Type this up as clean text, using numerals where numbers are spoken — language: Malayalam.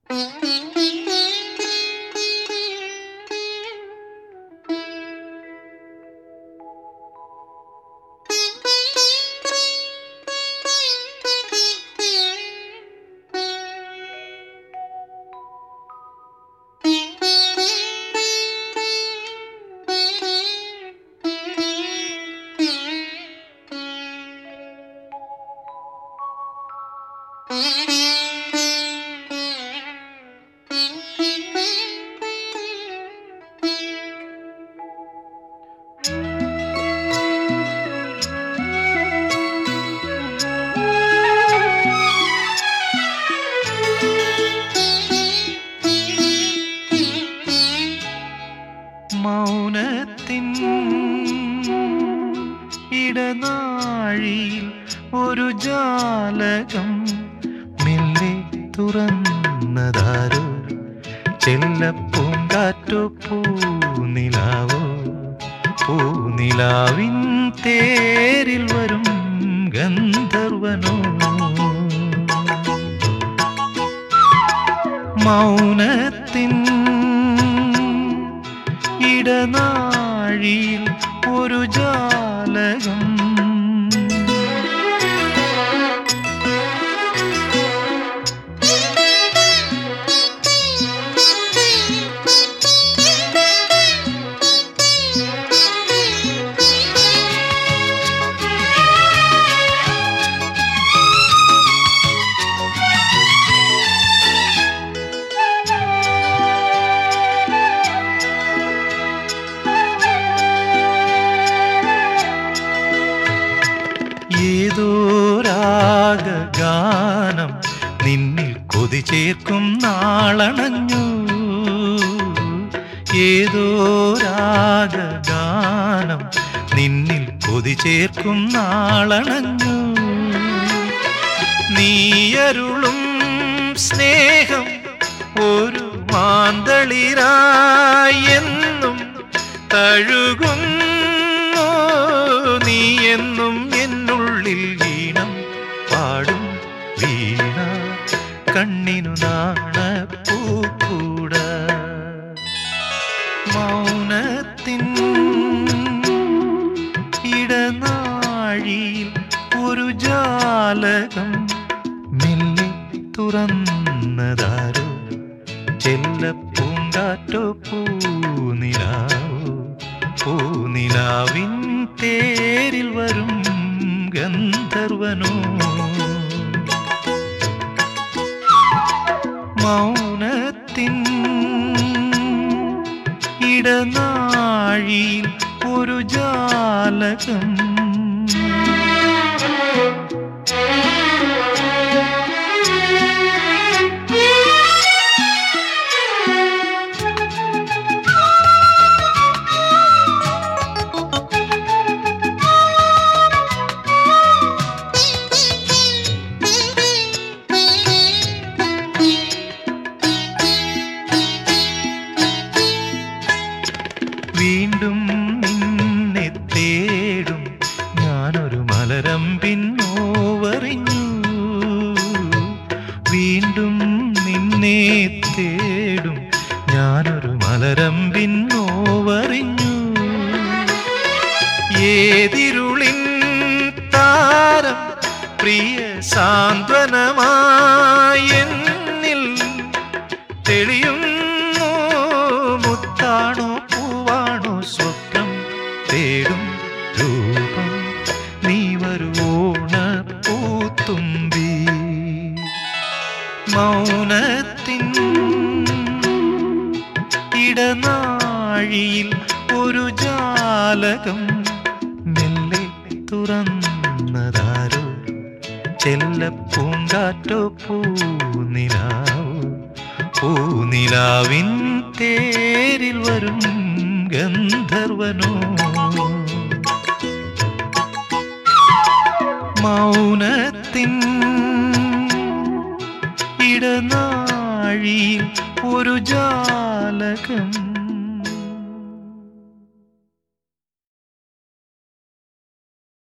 മൗനത്തിൻ ഇടനാഴിയിൽ ഒരു ജാലകം മെല്ലെ തുറന്നതാരോ, ചെല്ലപ്പൂങ്കാറ്റോ പൂനിലാവോ, പൂനിലാവിൻ തേരിൽ വരും ഗന്ധർവനോ. മൗനത്തിൻ ഇടനാഴിയിൽ ഒരു ജാലകം ഏതോ രാഗഗാനം നിന്നിൽ കൊതി ചേർക്കും നാളണഞ്ഞു, ഏതോ രാഗഗാനം നിന്നിൽ കൊതി ചേർക്കും നാളണഞ്ഞു. നീയരുളും സ്നേഹം ഒരു മാന്തളിരായി എന്നും തഴുകുന്നു, നീ എന്നും എന്നുള്ളിൽ വീണം പാടും വീണ കണ്ണിനു നാണപ്പൂക്കൂട. മൗനത്തിൻ ഇടനാഴിയിൽ ഒരു ജാലകം മെല്ലെ തുറന്നതാരോ, ചെല്ലപ്പൂങ്കാറ്റോ പൂനിലാവോ, പൂനിലാവിൻ തേരിൽ വരും ഗന്ധർവനോ. മൗനത്തിൻ ഇടനാഴിയിൽ ഒരു ജാലകം വീണ്ടും നിന്നെ തേടും ഞാനൊരു മലരമ്പിൻ നോവറിഞ്ഞു, വീണ്ടും നിന്നെ തേടും ഞാനൊരു മലരമ്പിൻ നോവറിഞ്ഞു. ഏതിരുളിൻ താരം പ്രിയ സാന്ത്വനമായെന്നിൽ തെളിയുന്നു, മുത്താണോ പൂവാണോ സ്വപ്നം തേടും രൂപം നീ വരുവോണ പൂത്തുമ്പി. മൗനത്തിൻ ഇടനാഴിയിൽ ഒരു ജാലകം മെല്ലെ തുറന്നതാരോ, ചെല്ലപ്പൂങ്കാറ്റോ പൂനിലാവോ, പൂനിലാവിൻ തേരിൽ വരും ഗന്ധർവനോ. മൗനത്തിൻ ഇടനാഴിയിൽ ഒരു ജാലകം